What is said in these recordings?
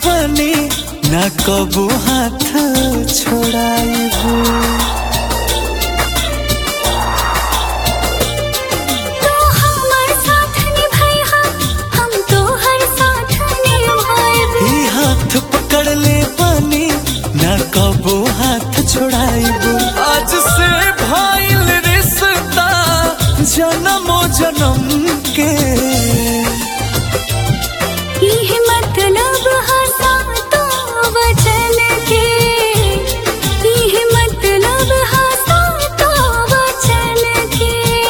बनी ना कबू हाथ छोड़ाइबू। हाथ पकड़ ले बनी ना कबू हाथ छोड़ाइबू। आज से भइल रिश्ता जन्मो जन्म के, ये मतलब हंसा तो वचन के, ये मतलब हंसा तो वचन के।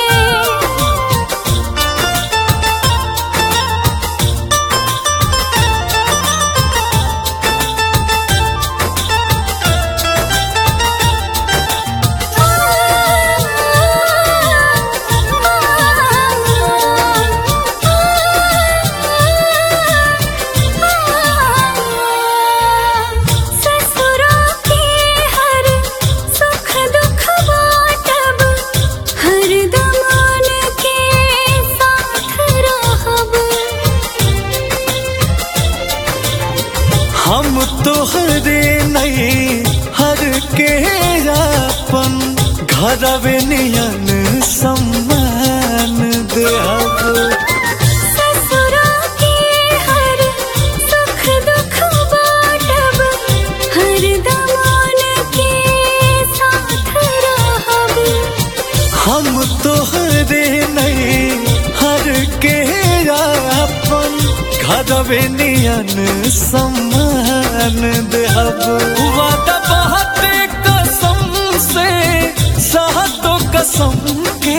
हम तोहरे नहीं हर के अपन घरवे नियन सम्मान देहब। ससुरा के हर सुख दुख बाटब, हर दमान के साथ रहब। हम तोहरे नहीं हर के अपन घरवे नियन सम्मान देहब। वादा बहुते कसम से सहतो कसम के,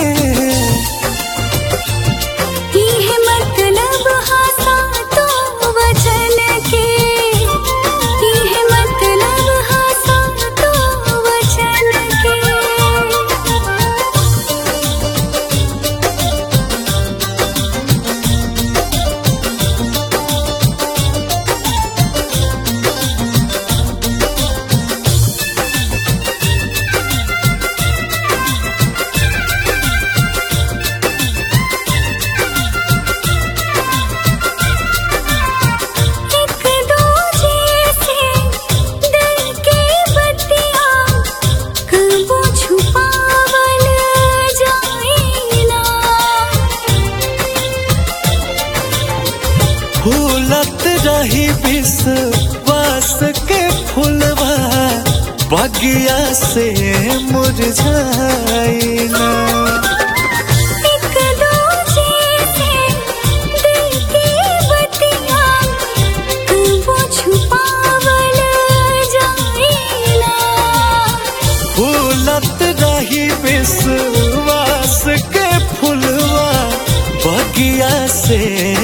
ये मतलब हंसा तो वचन के, ये मतलब हंसा तो वचन के। फूलत रही विश्वास के फूलवा बगिया से मुरझाई ना। एक दूजे से दिल की बतियां वो छुपावल जाए ना। फूलत रही विश्वास के फूलवा बगिया से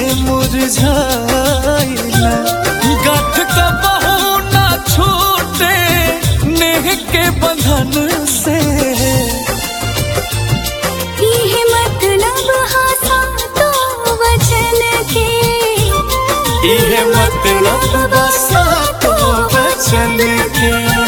मुरझाई ना। गाठ का बहू ना छूटे नेह के बंधन से, ये मतलब हंसा तो वचन के, ये मतलब बसा तो वचन के।